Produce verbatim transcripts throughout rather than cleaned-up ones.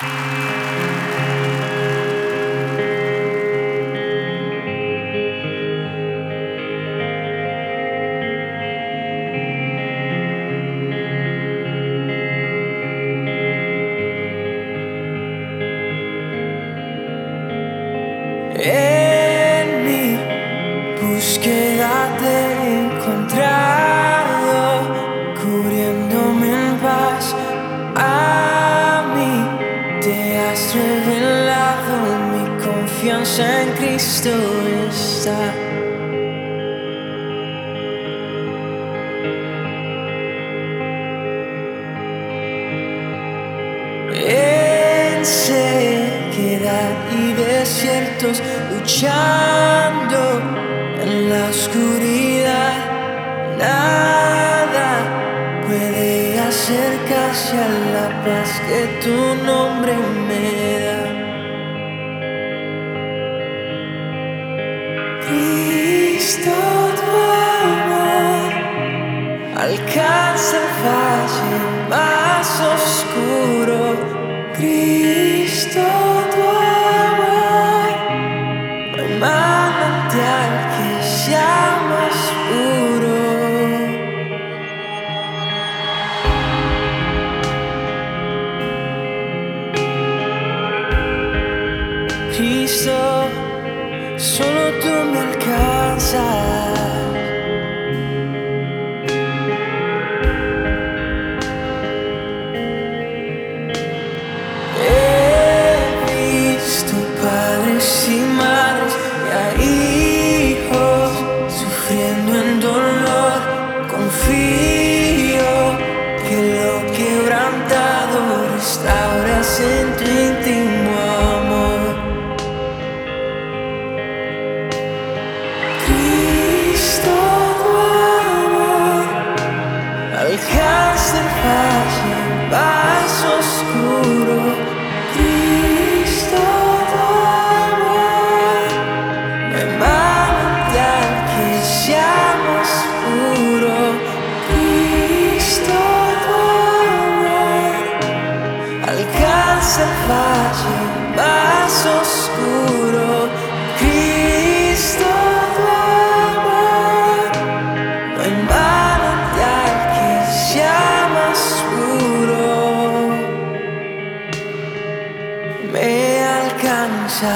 En mi búsqueda te he encontrado, cubriéndome en paz. A mí te has revelado, mi confianza en Cristo está. En sequedad y desiertos, luchando en la oscuridad, nada puede acercarse a la paz que tu nombre me da. Cristo, tu amor alcanza el valle más oscuro. Cristo, tu amor, no hay manantial que sea más puro. Cristo, solo tú me alcanzas. Y madres y a hijos sufriendo en dolor, confío que lo quebrantado restauras en tu íntimo amor. Cristo, tu amor alcanza el valle más oscuro. Cristo, alcanza el valle más oscuro. Cristo, tu amor, no hay manantial que sea más puro. Me alcanza.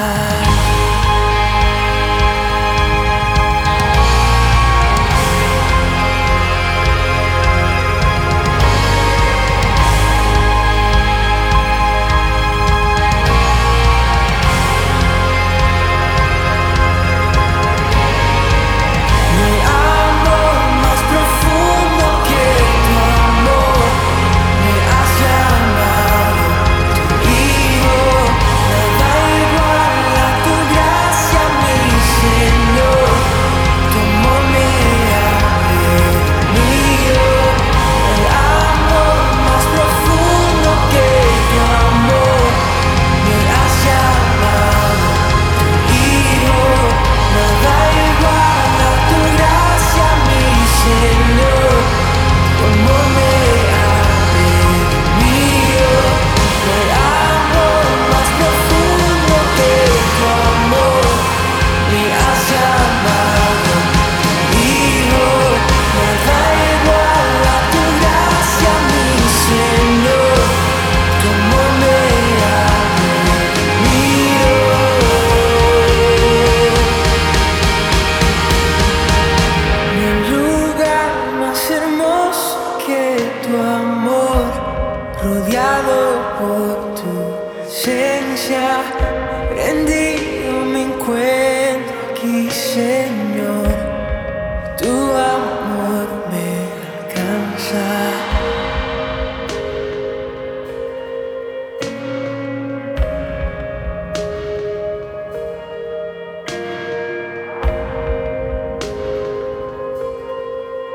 Rodeado por tu esencia, rendido me encuentro aquí, Señor. Tu amor me alcanza.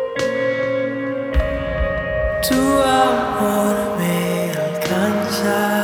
Tu amor me alcanza.